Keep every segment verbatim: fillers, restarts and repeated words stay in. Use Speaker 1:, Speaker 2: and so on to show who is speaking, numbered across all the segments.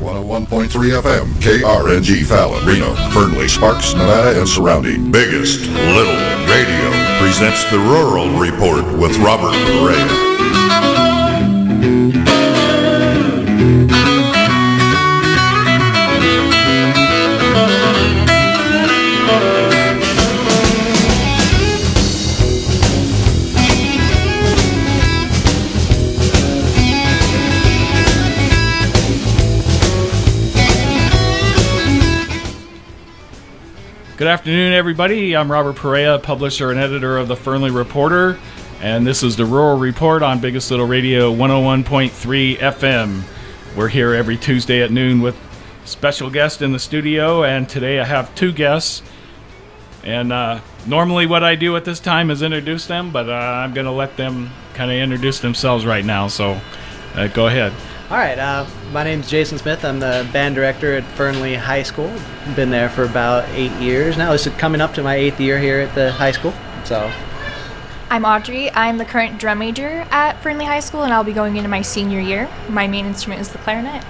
Speaker 1: one oh one point three F M, K R N G Fallon, Reno, Fernley, Sparks, Nevada, and surrounding. Biggest Little Radio presents the Rural Report with Robert Perea.
Speaker 2: Good afternoon, everybody. I'm Robert Perea, publisher and editor of the Fernley Reporter, and this is the Rural Report on Biggest Little Radio one oh one point three F M. We're here every Tuesday at noon with special guest in the studio, and today I have two guests. And uh, normally what I do at this time is introduce them, but uh, I'm going to let them kind of introduce themselves right now, so uh, go ahead.
Speaker 3: All right, uh, my name's Jason Smith. I'm the band director at Fernley High School. Been there for about eight years now. This is coming up to my eighth year here at the high school. So,
Speaker 4: I'm Audrey. I'm the current drum major at Fernley High School, and I'll be going into my senior year. My main instrument is the clarinet.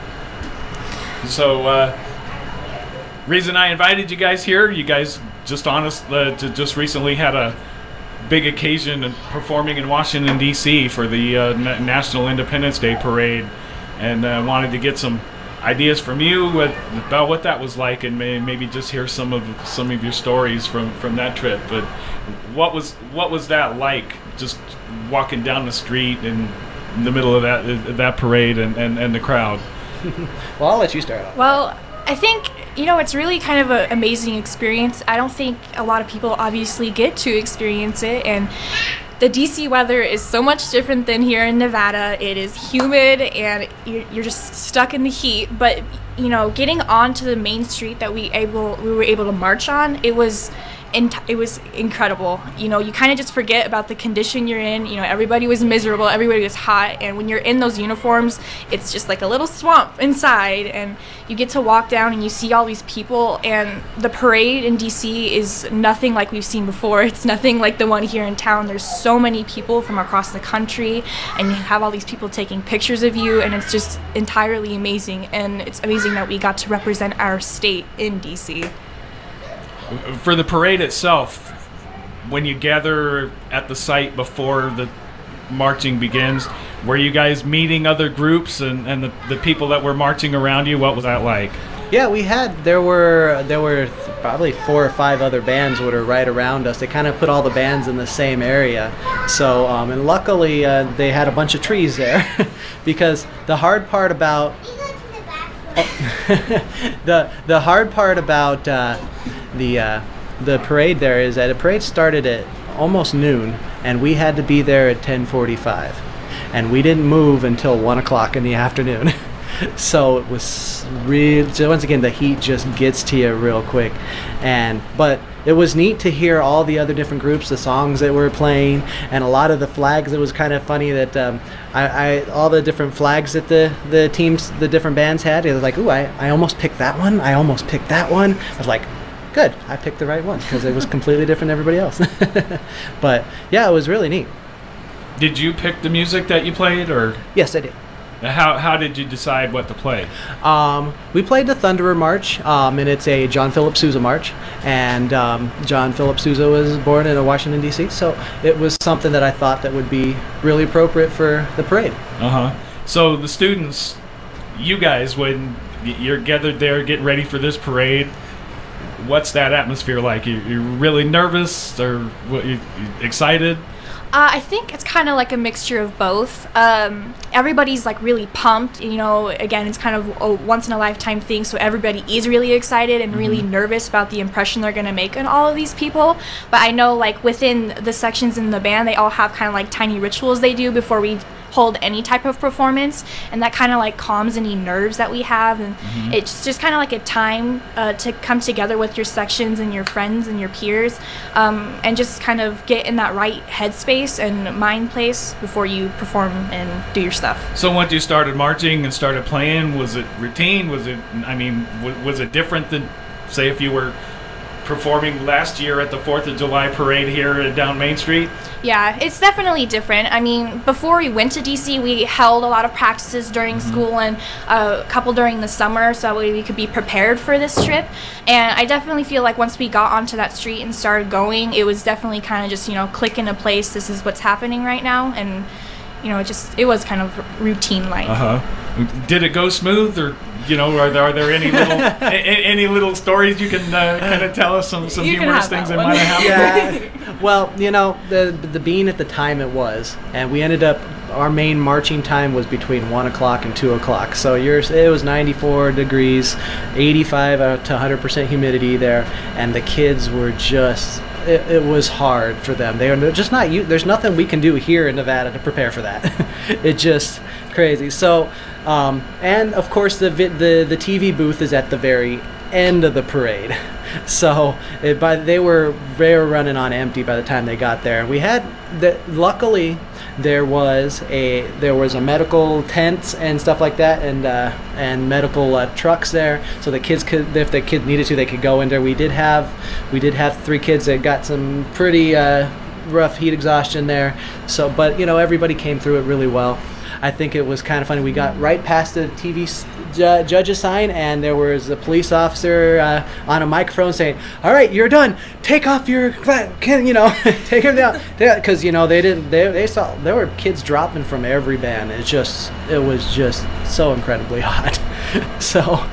Speaker 2: So, uh, reason I invited you guys here, you guys just honest, uh, just recently had a big occasion of performing in Washington, D C for the uh, N- National Independence Day Parade, and uh, wanted to get some ideas from you with, about what that was like, and may, maybe just hear some of some of your stories from, from that trip. But what was what was that like, just walking down the street in the middle of that uh, that parade and, and, and the crowd?
Speaker 3: Well, I'll let you start off.
Speaker 4: Well, I think, you know, it's really kind of an amazing experience. I don't think a lot of people obviously get to experience it, and the D C weather is so much different than here in Nevada. It is humid, and you're just stuck in the heat. But, you know, getting onto the main street that we able we were able to march on, it was it was incredible. You know, you kind of just forget about the condition you're in. You know, everybody was miserable, everybody was hot, and when you're in those uniforms, it's just like a little swamp inside, and you get to walk down and you see all these people, and the parade in D C is nothing like we've seen before. It's nothing like the one here in town. There's so many people from across the country, and you have all these people taking pictures of you, and it's just entirely amazing, and it's amazing that we got to represent our state in D C.
Speaker 2: For the parade itself, when you gather at the site before the marching begins, were you guys meeting other groups and, and the, the people that were marching around you? What was that like?
Speaker 3: Yeah, we had, there were there were probably four or five other bands that were right around us. They kind of put all the bands in the same area. So, um, and luckily uh, they had a bunch of trees there because the hard part about, the, the hard part about, uh, the uh, the parade there is that the parade started at almost noon, and we had to be there at ten forty-five, and we didn't move until one o'clock in the afternoon. So it was real. So once again, the heat just gets to you real quick, and but it was neat to hear all the other different groups, the songs that were playing, and a lot of the flags. It was kind of funny that um, I, I all the different flags that the, the teams, the different bands had. It was like, ooh, I, I almost picked that one. I almost picked that one. I was like, good, I picked the right one because it was completely different than everybody else. But yeah, it was really neat.
Speaker 2: Did you pick the music that you played, or?
Speaker 3: Yes, I did.
Speaker 2: How how did you decide what to play?
Speaker 3: Um, we played the Thunderer March, um, and it's a John Philip Sousa march. And um, John Philip Sousa was born in Washington, D C, so it was something that I thought that would be really appropriate for the parade.
Speaker 2: Uh-huh. So the students, you guys, when you're gathered there getting ready for this parade, what's that atmosphere like? You, you're really nervous, or what, you, you excited?
Speaker 4: Uh, I think it's kind of like a mixture of both. Um, everybody's like really pumped. You know, again, it's kind of a once in a lifetime thing, so everybody is really excited and really mm-hmm. nervous about the impression they're going to make on all of these people. But I know, like, within the sections in the band, they all have kind of like tiny rituals they do before we hold any type of performance, and that kind of like calms any nerves that we have, and mm-hmm. it's just kind of like a time uh, to come together with your sections and your friends and your peers, um, and just kind of get in that right headspace and mind place before you perform and do your stuff.
Speaker 2: So once you started marching and started playing, was it routine? Was it, I mean, w- was it different than, say, if you were performing last year at the fourth of July parade here down Main Street?
Speaker 4: Yeah, it's definitely different. I mean, before we went to D C, we held a lot of practices during mm-hmm. school and uh, a couple during the summer so that way we could be prepared for this trip. And I definitely feel like once we got onto that street and started going, it was definitely kind of just, you know, click into place. This is what's happening right now. And, you know, it just, it was kind of routine-like.
Speaker 2: Uh-huh. Did it go smooth, or, you know, are there, are there any little a, any little stories you can uh, kind of tell us, some, some humorous things that, that might have happened?
Speaker 3: Yeah. Well, you know, the the being at the time it was, and we ended up, our main marching time was between one o'clock and two o'clock. So yours, it was ninety-four degrees, eighty-five to one hundred percent humidity there, and the kids were just, it, it was hard for them. They are just not, there's nothing we can do here in Nevada to prepare for that. It just crazy. So, um, and of course the the the T V booth is at the very end of the parade. So it, by, they were they were running on empty by the time they got there. We had the, luckily there was a there was a medical tent and stuff like that, and uh, and medical uh, trucks there, so the kids could, if the kids needed to, they could go in there. We did have we did have three kids that got some pretty uh, rough heat exhaustion there. So, but you know, everybody came through it really well. I think it was kind of funny. We got right past the T V ju- judge's sign, and there was a police officer uh, on a microphone saying, "All right, you're done. Take off your, can you know, take him down." Because you know they didn't. They they saw there were kids dropping from every band. It's just it was just so incredibly hot. So,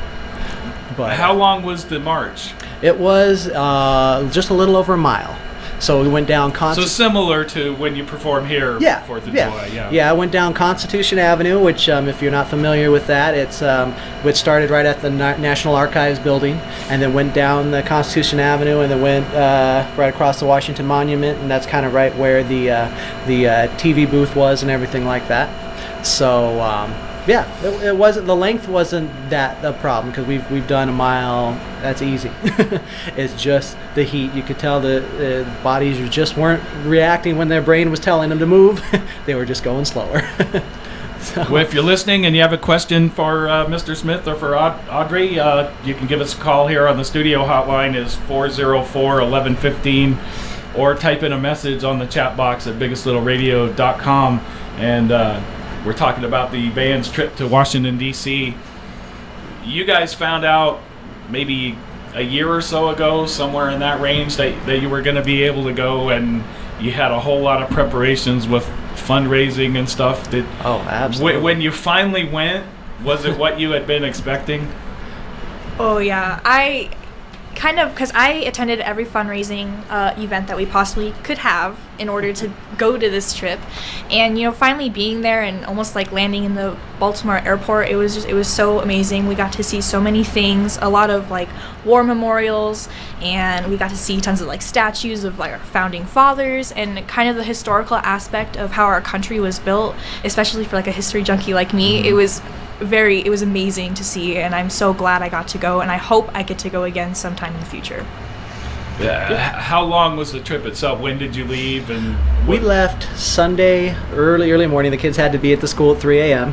Speaker 3: but
Speaker 2: how long was the march?
Speaker 3: It was uh, just a little over a mile. So we went down. Const-
Speaker 2: so similar to when you perform here,
Speaker 3: yeah,
Speaker 2: Fourth of
Speaker 3: yeah.
Speaker 2: July, yeah.
Speaker 3: Yeah, I went down Constitution Avenue, which, um, if you're not familiar with that, it's um, which started right at the Na- National Archives building, and then went down the Constitution Avenue, and then went uh, right across the Washington Monument, and that's kind of right where the uh, the uh, T V booth was and everything like that. So. Um, Yeah, it, it wasn't. The length wasn't that the problem, because we've we've done a mile. That's easy. It's just the heat. You could tell the, the bodies just weren't reacting when their brain was telling them to move. They were just going slower. So.
Speaker 2: Well, if you're listening and you have a question for uh, Mister Smith or for Aud- Audrey, uh, you can give us a call here on the studio hotline. Is four oh four, eleven fifteen, or type in a message on the chat box at biggest little radio dot com, and. Uh, We're talking about the band's trip to Washington, D C You guys found out maybe a year or so ago, somewhere in that range, that, that you were going to be able to go, and you had a whole lot of preparations with fundraising and stuff. Did,
Speaker 3: oh, absolutely.
Speaker 2: W- when you finally went, was it what you had been expecting?
Speaker 4: Oh, yeah. I kind of, because I attended every fundraising uh, event that we possibly could have in order to go to this trip, and you know, finally being there and almost like landing in the Baltimore airport, it was just, it was so amazing. We got to see so many things, a lot of like war memorials, and we got to see tons of like statues of like our founding fathers, and kind of the historical aspect of how our country was built, especially for like a history junkie like me. Mm-hmm. It was very it was amazing to see, and I'm so glad I got to go, and I hope I get to go again sometime in the future.
Speaker 2: Yeah. How long was the trip itself? When did you leave? And
Speaker 3: we left Sunday early, early morning. The kids had to be at the school at three a.m.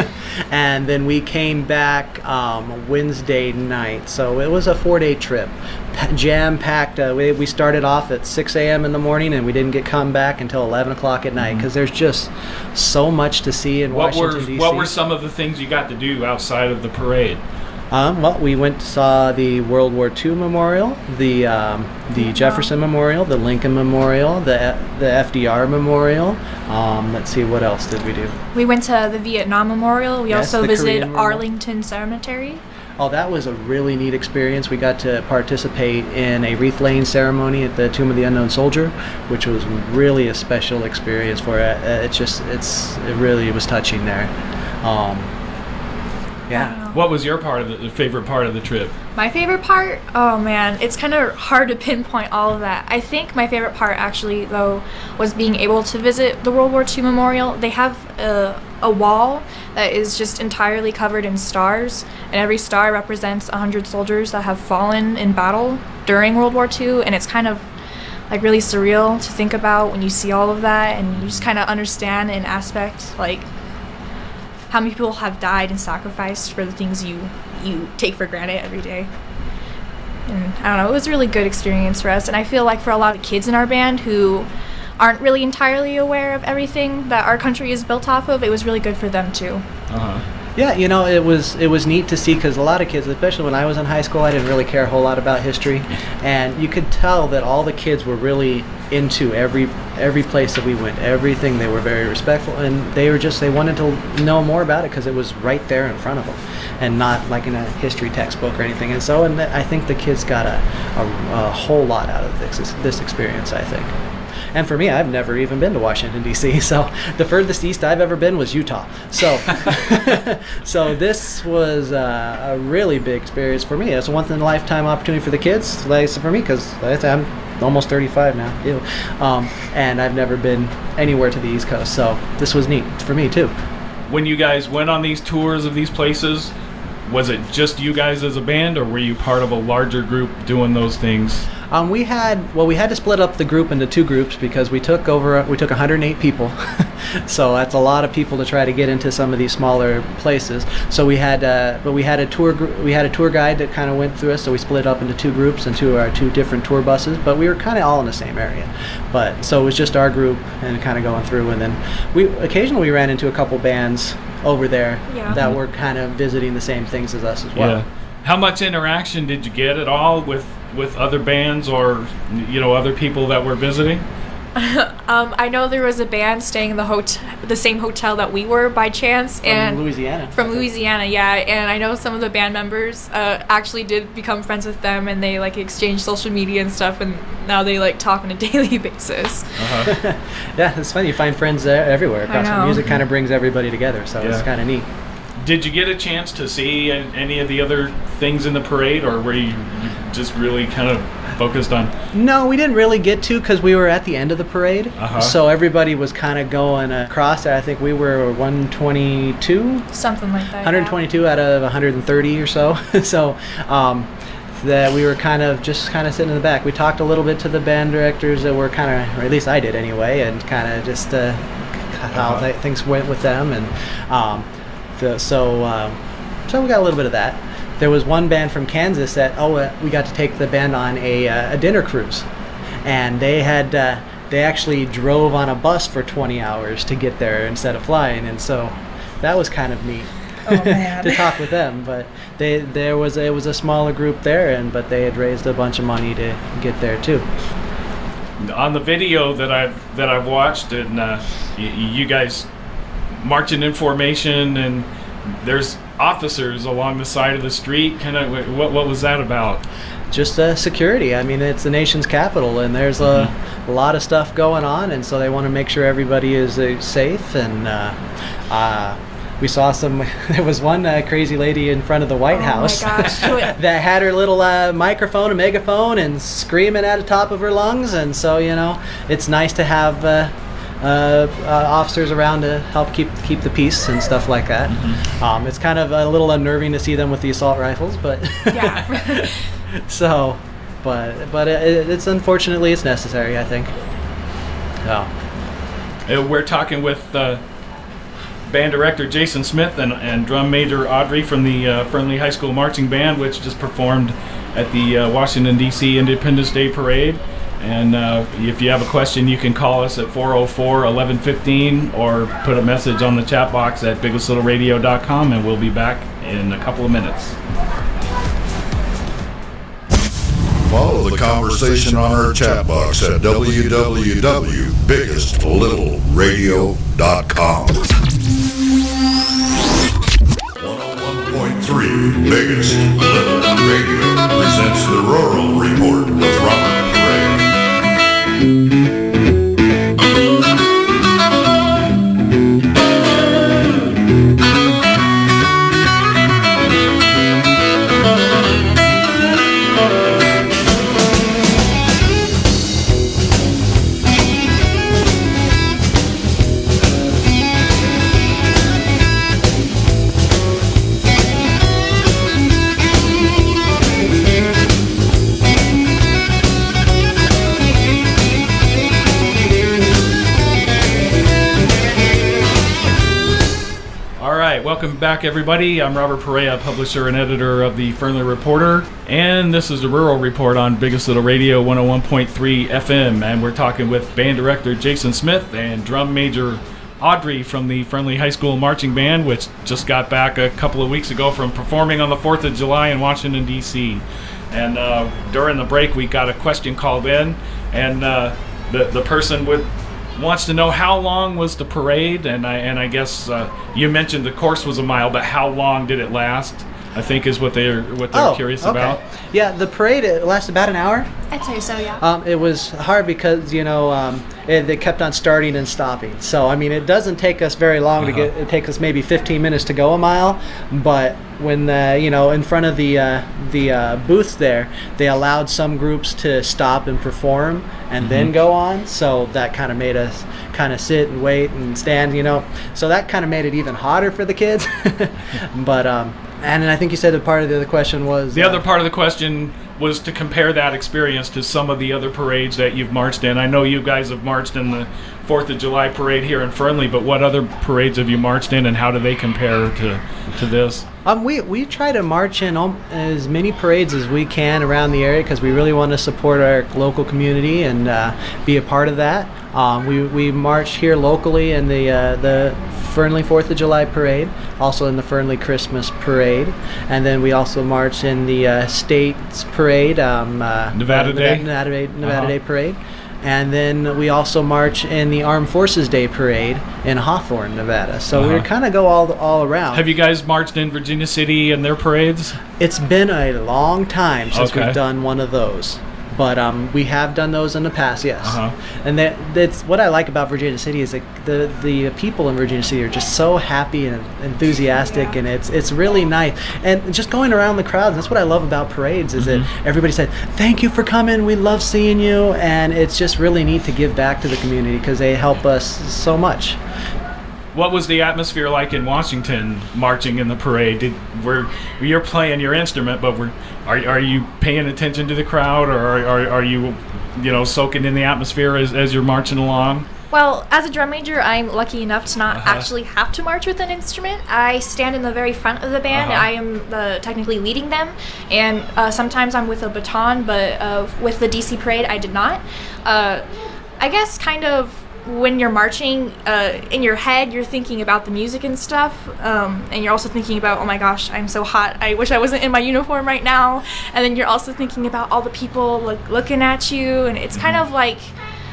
Speaker 3: And then we came back um, Wednesday night. So it was a four-day trip, P- jam-packed. Uh, we, we started off at six a.m. in the morning, and we didn't get come back until eleven o'clock at night, because there's just so much to see in
Speaker 2: what
Speaker 3: Washington,
Speaker 2: were,
Speaker 3: D C
Speaker 2: What were some of the things you got to do outside of the parade?
Speaker 3: Um, well, we went saw the World War Two Memorial, the um, the Jefferson Memorial, the Lincoln Memorial, the the F D R Memorial. Um, let's see, what else did we do?
Speaker 4: We went to the Vietnam Memorial. We
Speaker 3: yes,
Speaker 4: also visited
Speaker 3: Korean
Speaker 4: Arlington Cemetery.
Speaker 3: Oh, that was a really neat experience. We got to participate in a wreath-laying ceremony at the Tomb of the Unknown Soldier, which was really a special experience for it. It just, it's, it really was touching there. Um, yeah.
Speaker 2: What was your part of the, the favorite part of the trip?
Speaker 4: My favorite part? Oh man, it's kind of hard to pinpoint all of that. I think my favorite part actually, though, was being able to visit the World War Two Memorial. They have a, a wall that is just entirely covered in stars, and every star represents one hundred soldiers that have fallen in battle during World War Two, and it's kind of like really surreal to think about when you see all of that, and you just kind of understand an aspect like how many people have died and sacrificed for the things you you take for granted every day. And I don't know, it was a really good experience for us. And I feel like for a lot of kids in our band who aren't really entirely aware of everything that our country is built off of, it was really good for them too.
Speaker 2: Uh-huh.
Speaker 3: Yeah, you know, it was it was neat to see, because a lot of kids, especially when I was in high school, I didn't really care a whole lot about history, and you could tell that all the kids were really into every every place that we went, everything. They were very respectful, and they were just they wanted to know more about it because it was right there in front of them, and not like in a history textbook or anything. And so, and th- I think the kids got a, a, a whole lot out of this this experience, I think. And for me, I've never even been to Washington, D C, so the furthest east I've ever been was Utah. So so this was uh, a really big experience for me. It's a once-in-a-lifetime opportunity for the kids, like I said, for me, because I'm almost thirty-five now, ew. Um, and I've never been anywhere to the East Coast, so this was neat for me, too.
Speaker 2: When you guys went on these tours of these places, was it just you guys as a band, or were you part of a larger group doing those things?
Speaker 3: Um, we had well, we had to split up the group into two groups because we took over we took one hundred eight people, so that's a lot of people to try to get into some of these smaller places. So we had, uh, but we had a tour gr- we had a tour guide that kind of went through us. So we split up into two groups and two our two different tour buses. But we were kind of all in the same area. But so it was just our group and kind of going through. And then we occasionally we ran into a couple bands over there
Speaker 4: Yeah.
Speaker 3: that were kind of visiting the same things as us as well.
Speaker 2: Yeah. How much interaction did you get at all with, with other bands or, you know, other people that were visiting?
Speaker 4: Um, I know there was a band staying in the hotel, the same hotel that we were by chance,
Speaker 3: From
Speaker 4: and
Speaker 3: Louisiana.
Speaker 4: From Louisiana, yeah. And I know some of the band members uh, actually did become friends with them, and they like exchanged social media and stuff, and now they like talk on a daily basis.
Speaker 2: Uh-huh.
Speaker 3: Yeah, it's funny. You find friends uh, everywhere. Across
Speaker 4: know.
Speaker 3: Music kind of brings everybody together, so it's
Speaker 2: Yeah.
Speaker 3: kind of neat.
Speaker 2: Did you get a chance to see an- any of the other things in the parade, or were you you just really kind of focused on?
Speaker 3: No, we didn't really get to because we were at the end of the parade.
Speaker 2: Uh-huh.
Speaker 3: So everybody was kind of going across there. I think we were one twenty-two,
Speaker 4: Something like that.
Speaker 3: one twenty-two out of one hundred thirty or so. so um, that we were kind of just kind of sitting in the back. We talked a little bit to the band directors that were kind of, or at least I did anyway, and kind of just uh, how
Speaker 2: Uh-huh.
Speaker 3: th- things went with them. And um, the, so um, so we got a little bit of that. There was one band from Kansas that, oh, uh, we got to take the band on a, uh, a dinner cruise. And they had, uh, they actually drove on a bus for twenty hours to get there instead of flying. And so that was kind of neat.
Speaker 4: Oh, man.
Speaker 3: to talk with them. But they, there was, it was a smaller group there, and but they had raised a bunch of money to get there too.
Speaker 2: On the video that I've that I've watched, and uh, y- you guys marching in formation, and there's officers along the side of the street. Kind of, what what was that about?
Speaker 3: Just uh, security. I mean, it's the nation's capital, and there's a, a lot of stuff going on, and so they want to make sure everybody is uh, safe. And uh, uh, we saw some. There was one uh, crazy lady in front of the White
Speaker 4: Oh my
Speaker 3: House
Speaker 4: gosh.
Speaker 3: that had her little uh, microphone, a megaphone, and screaming at the top of her lungs. And so, you know, it's nice to have uh, uh, uh, officers around to help keep keep the peace and stuff like that. Um, it's kind of a little unnerving to see them with the assault rifles, but
Speaker 4: Yeah.
Speaker 3: so, but but it, it's unfortunately it's necessary, I think. So.
Speaker 2: Uh, We're talking with uh, band director Jason Smith and, and drum major Audrey from the uh, Fernley High School Marching Band, which just performed at the uh, Washington, D C Independence Day Parade. And uh, if you have a question, you can call us at four oh four, eleven fifteen or put a message on the chat box at biggest little radio dot com, and we'll be back in a couple of minutes.
Speaker 1: Follow the conversation on our chat box at w w w dot biggest little radio dot com. one oh one point three Biggest Little Radio presents the Rural Report with Robert Ray.
Speaker 2: welcome back, everybody. I'm Robert Perea, publisher and editor of the Fernley Reporter, and this is the Rural Report on Biggest Little Radio one oh one point three F M, and we're talking with band director Jason Smith and drum major Audrey from the Fernley High School Marching Band, which just got back a couple of weeks ago from performing on the fourth of July in Washington, D C And uh, during the break, we got a question called in, and uh, the the person would wants to know how long was the parade, and I and I guess uh, you mentioned the course was a mile, but how long did it last? I think is what they're what they're
Speaker 3: oh,
Speaker 2: curious
Speaker 3: okay.
Speaker 2: about.
Speaker 3: Yeah, the parade it lasted about an hour.
Speaker 4: I'd say so, yeah.
Speaker 3: Um, it was hard because you know um, it, they kept on starting and stopping. So I mean, it doesn't take us very long
Speaker 2: Uh-huh.
Speaker 3: to get. It takes us maybe fifteen minutes to go a mile. But when uh, you know in front of the uh, the uh, booths there, they allowed some groups to stop and perform and
Speaker 2: Mm-hmm.
Speaker 3: then go on. So that kind of made us kind of sit and wait and stand. You know, so that kind of made it even hotter for the kids. but um, and I think you said that part of the other question was
Speaker 2: The
Speaker 3: uh,
Speaker 2: other part of the question was to compare that experience to some of the other parades that you've marched in. I know you guys have marched in the fourth of July parade here in Fernley, but what other parades have you marched in, and how do they compare to to this?
Speaker 3: Um, we, we try to march in um, as many parades as we can around the area because we really want to support our local community and uh, be a part of that. Um, we, we march here locally in the uh, the Fernley fourth of July parade, also in the Fernley Christmas parade, and then we also march in the uh, States parade, um, uh,
Speaker 2: Nevada
Speaker 3: uh,
Speaker 2: Day?
Speaker 3: Nevada Day, Nevada
Speaker 2: Uh-huh.
Speaker 3: Day parade. And then we also march in the Armed Forces Day parade in Hawthorne, Nevada. So
Speaker 2: Uh-huh.
Speaker 3: we kind of go all all around.
Speaker 2: Have you guys marched in Virginia City and their parades?
Speaker 3: It's been a long time since
Speaker 2: Okay.
Speaker 3: we've done one of those, but um, we have done those in the past, yes.
Speaker 2: Uh-huh.
Speaker 3: And that that's what I like about Virginia City is that the the people in Virginia City are just so happy and enthusiastic,
Speaker 4: Yeah.
Speaker 3: and it's it's really nice. And just going around the crowds, that's what I love about parades is
Speaker 2: Mm-hmm.
Speaker 3: that everybody said, "Thank you for coming. We love seeing you," and it's just really neat to give back to the community because they help us so much.
Speaker 2: What was the atmosphere like in Washington marching in the parade? Did were you're playing your instrument, but were are are you paying attention to the crowd, or are are, are you you know soaking in the atmosphere as, as you're marching along?
Speaker 4: Well, as a drum major, I'm lucky enough to not
Speaker 2: Uh-huh.
Speaker 4: actually have to march with an instrument. I stand in the very front of the band.
Speaker 2: Uh-huh.
Speaker 4: I am the, technically leading them, and uh, sometimes I'm with a baton, but uh, with the D C parade, I did not. Uh, I guess kind of when you're marching, uh, in your head, you're thinking about the music and stuff, um, and you're also thinking about, oh my gosh, I'm so hot. I wish I wasn't in my uniform right now. And then you're also thinking about all the people look, looking at you, and it's kind of like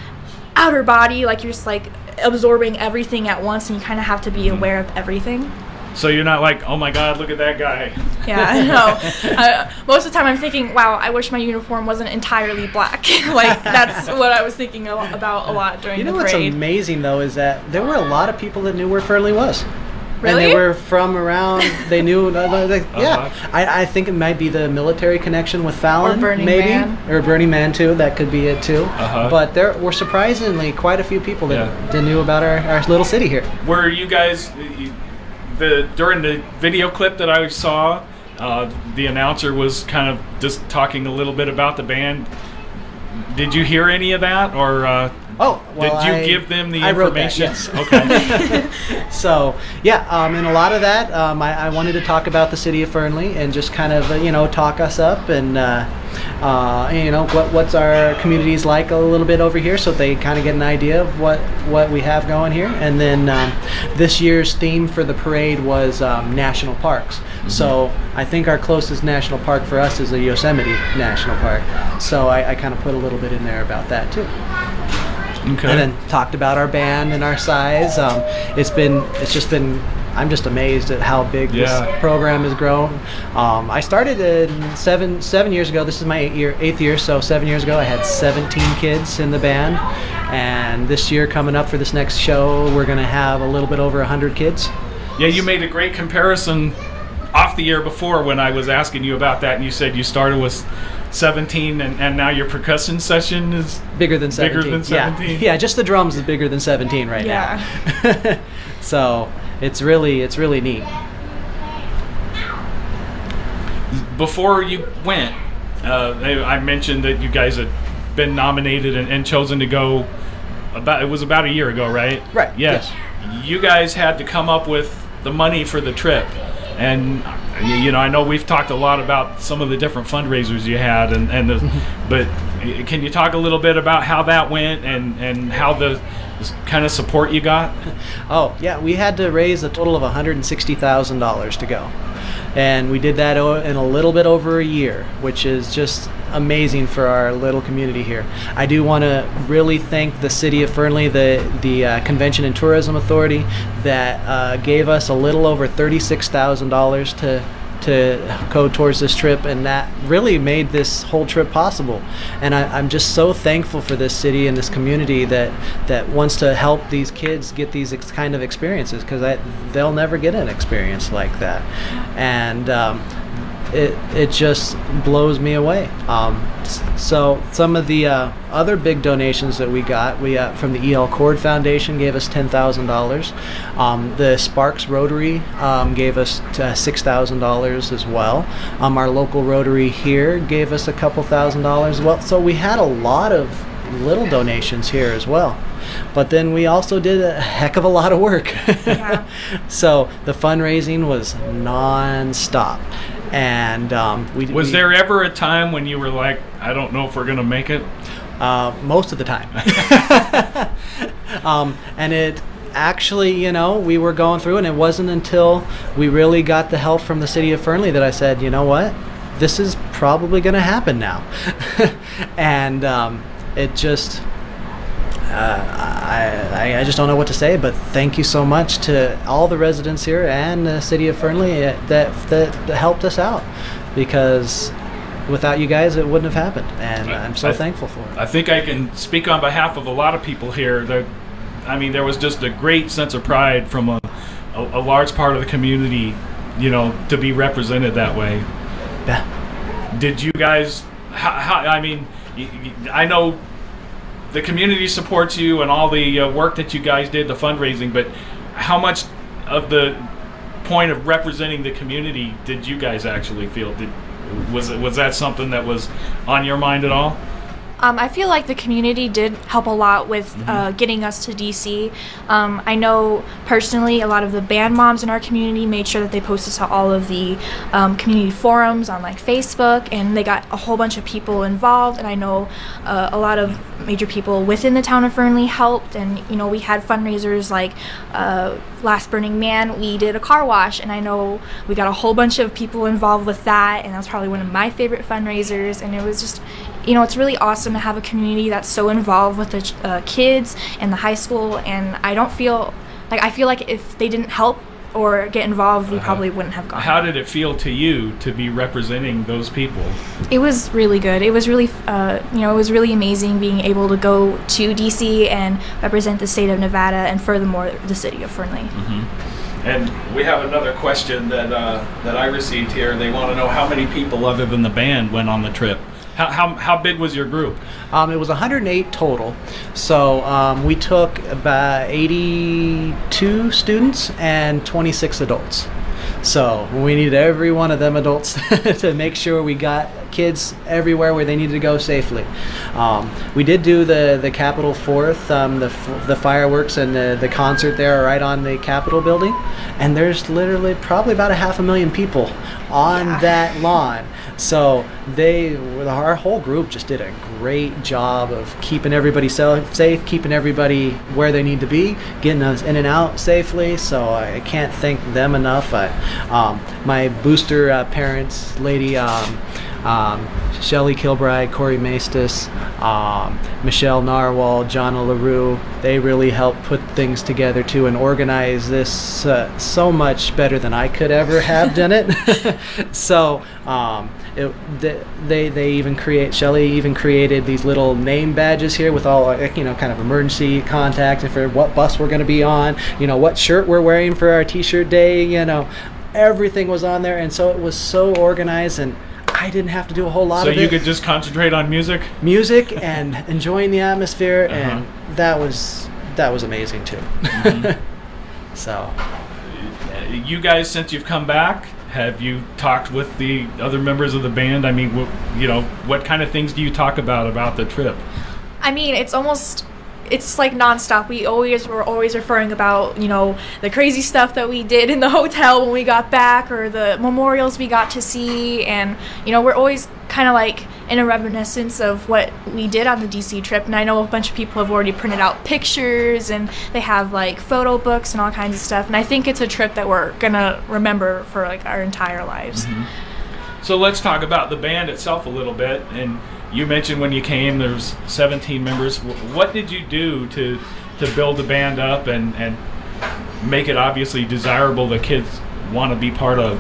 Speaker 4: outer body, like you're just like absorbing everything at once, and you kind of have to be aware of everything.
Speaker 2: So you're not like, oh my God, look at that guy.
Speaker 4: Yeah, I know. uh, most of the time I'm thinking, wow, I wish my uniform wasn't entirely black. Like, that's what I was thinking a lot about a lot during
Speaker 3: You know
Speaker 4: the
Speaker 3: what's
Speaker 4: parade.
Speaker 3: amazing though is that there were a lot of people that knew where Fernley was. And
Speaker 4: Really?
Speaker 3: they were from around. They knew. uh, they, yeah,
Speaker 2: Uh-huh.
Speaker 3: I, I think it might be the military connection with Fallon,
Speaker 4: Or Burning
Speaker 3: maybe,
Speaker 4: Man.
Speaker 3: or Burning Man too. That could be it too.
Speaker 2: Uh-huh.
Speaker 3: But there were surprisingly quite a few people that,
Speaker 2: Yeah.
Speaker 3: that knew about our, our little city here.
Speaker 2: Were you guys the during the video clip that I saw? Uh, the announcer was kind of just talking a little bit about the band. Did you hear any of that, or uh,
Speaker 3: Oh, well,
Speaker 2: did you
Speaker 3: I-
Speaker 2: give them the
Speaker 3: I wrote that,
Speaker 2: information?
Speaker 3: yes.
Speaker 2: Okay.
Speaker 3: So yeah, um, and a lot of that, um, I, I wanted to talk about the city of Fernley and just kind of uh, you know talk us up and uh, uh, you know what what's our communities like a little bit over here, so they kind of get an idea of what what we have going here. And then um, this year's theme for the parade was um, national parks. So I think our closest national park for us is the Yosemite National Park. So I, I kind of put a little bit in there about that too.
Speaker 2: Okay.
Speaker 3: And then talked about our band and our size. Um, it's been, it's just been, I'm just amazed at how big
Speaker 2: Yeah.
Speaker 3: this program has grown. Um, I started in seven seven years ago. This is my eight year, eighth year, so seven years ago I had seventeen kids in the band. And this year coming up for this next show, we're going to have a little bit over one hundred kids.
Speaker 2: Yeah, you made a great comparison off the year before when I was asking you about that, and you said you started with seventeen, and, and now your percussion session is
Speaker 3: Bigger than seventeen.
Speaker 2: Bigger than seventeen?
Speaker 3: Yeah, yeah, just the drums is bigger than seventeen right
Speaker 4: Yeah.
Speaker 3: now. So it's really, it's really neat.
Speaker 2: Before you went, uh, I I mentioned that you guys had been nominated and, and chosen to go. About it was about a year ago, right?
Speaker 3: Right,
Speaker 2: Yes. You guys had to come up with the money for the trip. And you know, I know we've talked a lot about some of the different fundraisers you had, and, and the, but can you talk a little bit about how that went and, and how the kind of support you got?
Speaker 3: Oh, yeah, we had to raise a total of one hundred sixty thousand dollars to go. And we did that o- in a little bit over a year, which is just amazing for our little community here. I do want to really thank the City of Fernley, the, the uh, Convention and Tourism Authority, that uh, gave us a little over thirty-six thousand dollars to to go towards this trip, and that really made this whole trip possible. And I, I'm just so thankful for this city and this community that that wants to help these kids get these ex- kind of experiences, because they'll never get an experience like that. And um, it it just blows me away. Um, s- so some of the uh, other big donations that we got, we uh, from the E L Cord Foundation gave us ten thousand dollars. Um, the Sparks Rotary um, gave us uh, six thousand dollars as well. Um, our local Rotary here gave us a couple thousand dollars as well. So we had a lot of little donations here as well. But then we also did a heck of a lot of work.
Speaker 4: Yeah.
Speaker 3: So the fundraising was non-stop. And um, we
Speaker 2: Was
Speaker 3: we,
Speaker 2: there ever a time when you were like, I don't know if we're going to make it?
Speaker 3: Uh, most of the time. um, and it actually, you know, we were going through, and it wasn't until we really got the help from the City of Fernley that I said, you know what, this is probably going to happen now. And um, it just... Uh, I, I just don't know what to say, but thank you so much to all the residents here and the City of Fernley that, that, that helped us out, because without you guys it wouldn't have happened, and I'm so
Speaker 2: I,
Speaker 3: thankful for it.
Speaker 2: I think I can speak on behalf of a lot of people here. That, I mean, there was just a great sense of pride from a, a, a large part of the community, you know, to be represented that way.
Speaker 3: Yeah.
Speaker 2: Did you guys, how, how, I mean, y- y- I know the community supports you and all the uh, work that you guys did, the fundraising, but how much of the point of representing the community did you guys actually feel? Did, was it, was that something that was on your mind at all?
Speaker 4: Um, I feel like the community did help a lot with uh, getting us to D C. Um, I know personally a lot of the band moms in our community made sure that they posted to all of the um, community forums on like Facebook, and they got a whole bunch of people involved. And I know uh, a lot of major people within the town of Fernley helped, and you know, we had fundraisers like uh, Last Burning Man. We did a car wash, and I know we got a whole bunch of people involved with that, and that was probably one of my favorite fundraisers. And it was just, you know, it's really awesome to have a community that's so involved with the uh, kids and the high school. And I don't feel like, I feel like if they didn't help or get involved, we
Speaker 2: Uh-huh.
Speaker 4: probably wouldn't have gone.
Speaker 2: How did it feel to you to be representing those people?
Speaker 4: It was really good. It was really, uh, you know, it was really amazing being able to go to D C and represent the state of Nevada, and furthermore, the city of Fernley.
Speaker 2: Mm-hmm. And we have another question that uh, that I received here. They want to know how many people other than the band went on the trip. How how, how big was your group?
Speaker 3: Um, it was one hundred eight total. So um, we took about eighty-two students and twenty-six adults. So we needed every one of them adults to make sure we got kids everywhere where they needed to go safely. Um, we did do the, the Capitol fourth, um, the, f- the fireworks and the, the concert there right on the Capitol building. And there's literally probably about a half a million people on
Speaker 4: Yeah.
Speaker 3: that lawn. So they, our whole group just did a great job of keeping everybody safe, keeping everybody where they need to be, getting us in and out safely. So I can't thank them enough. I, um, my booster uh, parents, lady um, um, Shelly Kilbride, Corey Maestas, um, Michelle Narwhal, Jonna LaRue, they really helped put things together too and organize this uh, so much better than I could ever have done it. So um, it, they they even create Shelly even created these little name badges here with all uh, you know kind of emergency contacts and for what bus we're going to be on, you know what shirt we're wearing for our T-shirt day, you know everything was on there, and so it was so organized, and I didn't have to do a whole lot
Speaker 2: So
Speaker 3: of it.
Speaker 2: you could just concentrate on music?
Speaker 3: music and enjoying the atmosphere,
Speaker 2: Uh-huh.
Speaker 3: and that was that was amazing too.
Speaker 2: Mhm.
Speaker 3: So
Speaker 2: You guys, since you've come back, have you talked with the other members of the band? I mean, wh- you know, what kind of things do you talk about about the trip?
Speaker 4: I mean, it's almost, it's like nonstop. We always were always referring about, you know, the crazy stuff that we did in the hotel when we got back, or the memorials we got to see, and you know, we're always kind of like in a reminiscence of what we did on the D C trip. And I know a bunch of people have already printed out pictures, and they have like photo books and all kinds of stuff. And I think it's a trip that we're gonna remember for like our entire lives.
Speaker 2: Mm-hmm. So let's talk about the band itself a little bit. And you mentioned when you came there's seventeen members. What did you do to to build the band up and, and make it obviously desirable the kids want to be part of?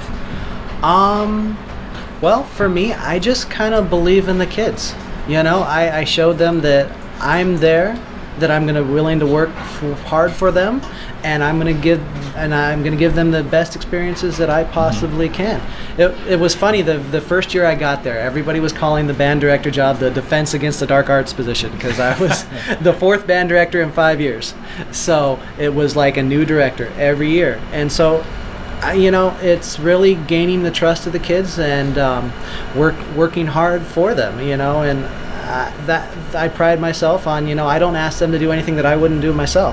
Speaker 3: Um, well, for me, I just kind of believe in the kids. You know, I, I showed them that I'm there, that I'm gonna willing to work f- hard for them, and I'm gonna give and I'm gonna give them the best experiences that I possibly can. It, it was funny, the the first year I got there, everybody was calling the band director job the defense against the dark arts position, because I was the fourth band director in five years. So it was like a new director every year, and so. I, you know, it's really gaining the trust of the kids and um, work working hard for them. You know, and uh, that I pride myself on. You know, I don't ask them to do anything that I wouldn't do myself,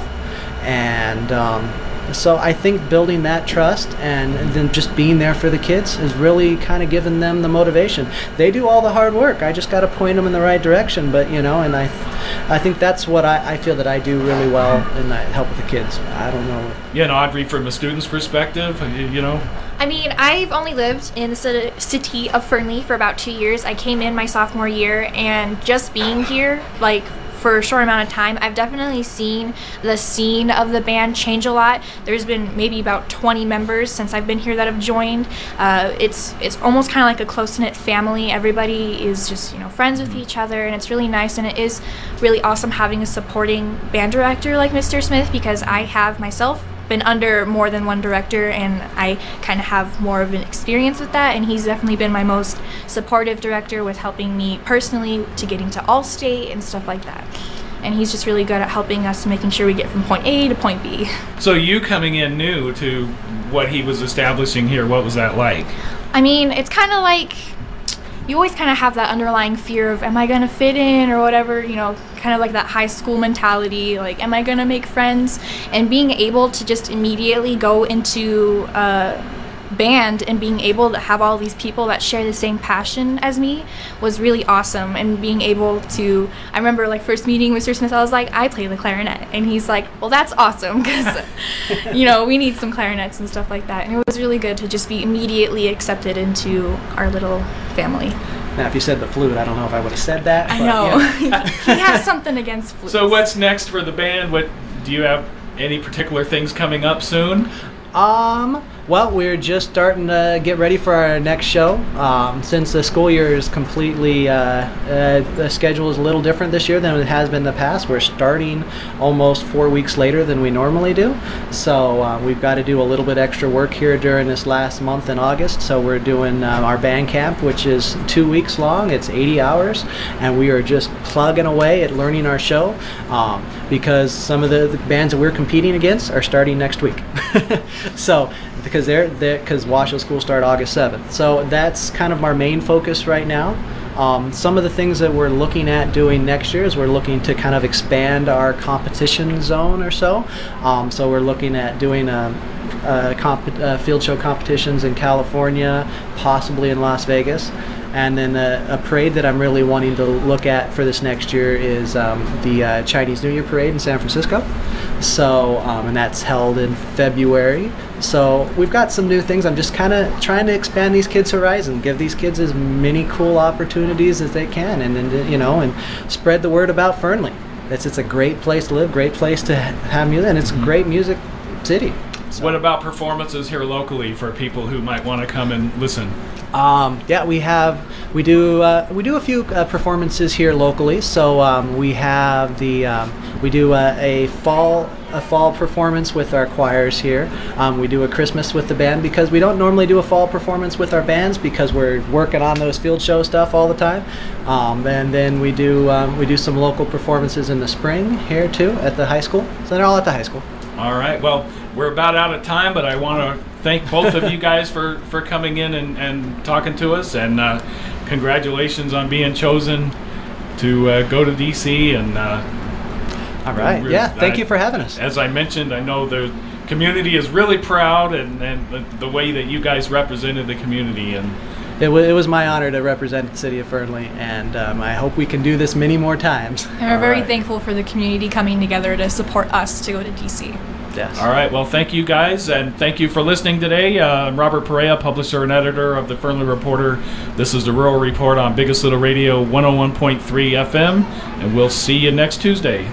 Speaker 3: and um, so I think building that trust and, and then just being there for the kids is really kind of giving them the motivation. They do all the hard work. I just got to point them in the right direction. But you know, and I, I think that's what I, I feel that I do really well, and I help with the kids. I don't know.
Speaker 2: Yeah, and Audrey, from a student's perspective, you, you know.
Speaker 4: I mean, I've only lived in the ci- city of Fernley for about two years. I came in my sophomore year, and just being here, like, for a short amount of time, I've definitely seen the scene of the band change a lot. There's been maybe about twenty members since I've been here that have joined. Uh, it's it's almost kind of like a close-knit family. Everybody is just, you know, friends with each other, and it's really nice, and it is really awesome having a supporting band director like Mister Smith, because I have myself been under more than one director, and I kind of have more of an experience with that, and he's definitely been my most supportive director with helping me personally to getting to All-State and stuff like that. And he's just really good at helping us, making sure we get from point A to point B.
Speaker 2: So you coming in new to what he was establishing here, what was that like?
Speaker 4: I mean, it's kind of like, you always kind of have that underlying fear of, am I going to fit in or whatever, you know, kind of like that high school mentality, like, am I going to make friends? And being able to just immediately go into a band and being able to have all these people that share the same passion as me was really awesome. And being able to, I remember like first meeting Mister Smith, I was like, I play the clarinet. And he's like, well, that's awesome, because, you know, we need some clarinets and stuff like that. And it was really good to just be immediately accepted into our little family.
Speaker 3: Now, if you said the flute, I don't know if I would have said that.
Speaker 4: I
Speaker 3: but,
Speaker 4: know.
Speaker 3: Yeah.
Speaker 4: He has something against flutes.
Speaker 2: So what's next for the band? What do you have any particular things coming up soon?
Speaker 3: Um, well, we're just starting to get ready for our next show. Um, since the school year is completely, uh, uh, the schedule is a little different this year than it has been in the past. We're starting almost four weeks later than we normally do. So uh, we've got to do a little bit extra work here during this last month in August. So we're doing uh, our band camp, which is two weeks long. It's eighty hours, and we are just plugging away at learning our show, um, because some of the, the bands that we're competing against are starting next week. So, because they're because Washoe schools start August seventh. So that's kind of our main focus right now. Um, some of the things that we're looking at doing next year is we're looking to kind of expand our competition zone or so. Um, so we're looking at doing a, a comp, uh, field show competitions in California, possibly in Las Vegas. And then a, a parade that I'm really wanting to look at for this next year is um, the uh, Chinese New Year parade in San Francisco. So, um, and that's held in February. So we've got some new things. I'm just kind of trying to expand these kids' horizon, give these kids as many cool opportunities as they can, and then, you know, and spread the word about Fernley. It's it's a great place to live, great place to have music, and it's a great music city. So.
Speaker 2: What about performances here locally for people who might want to come and listen?
Speaker 3: Um, yeah, we have we do uh, we do a few uh, performances here locally. So um, we have the um, we do a, a fall a fall performance with our choirs here. Um, we do a Christmas with the band, because we don't normally do a fall performance with our bands because we're working on those field show stuff all the time. Um, and then we do um, we do some local performances in the spring here too at the high school. So they're all at the high school.
Speaker 2: All right. Well, we're about out of time, but I want to thank both of you guys for, for coming in and, and talking to us, and uh, congratulations on being chosen to uh, go to D C and uh,
Speaker 3: All right.
Speaker 2: We're-
Speaker 3: Yeah. Thank
Speaker 2: I-
Speaker 3: you for having us.
Speaker 2: As I mentioned, I know the community is really proud, and, and the, the way that you guys represented the community. And
Speaker 3: It, w- it was my honor to represent the city of Fernley, and um, I hope we can do this many more times.
Speaker 4: And we're
Speaker 2: All
Speaker 4: very
Speaker 2: right.
Speaker 4: thankful for the community coming together to support us to go to D C.
Speaker 3: Yes.
Speaker 2: all right, well, thank you guys, and thank you for listening today. Uh, I'm Robert Perea, publisher and editor of the Fernley Reporter. This is the Rural Report on Biggest Little Radio one oh one point three F M, and we'll see you next Tuesday.